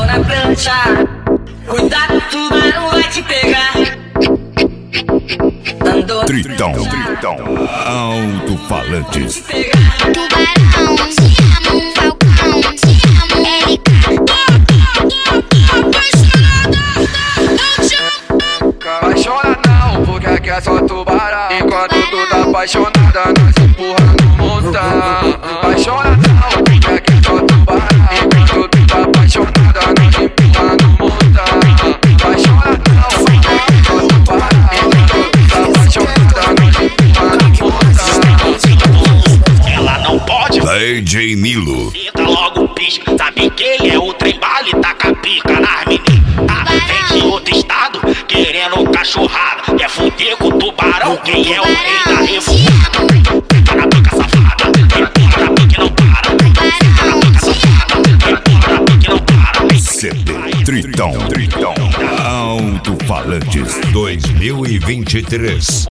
na prancha. Cuidado, tubarão vai te pegar. Andou Tritão, alto-falantes. Tubarão, te amo, falcão, te amo, LK. Apaixona não, porque aqui é só tubarão. Enquanto tu tá apaixonada, nós empurrando montão. Apaixona não, porque aqui é só tubarão. Enquanto tu tá apaixonada, nós empurrando montão. Apaixona não, porque aqui é só tubarão. Enquanto tu tá apaixonada, nós empurrando montão. Ela não pode. DJ Nilo. Fica logo pisca, sabe que ele é o trem bala e taca pica nas meninas. Vem de outro estado, querendo cachorrada. Quer fuder com o tubarão, quem é o rei da revoada? Tá na boca safada, empurra na boca e não para. Tá na boca safada, empurra na boca e não para. CD Tritão, alto-falantes 2023.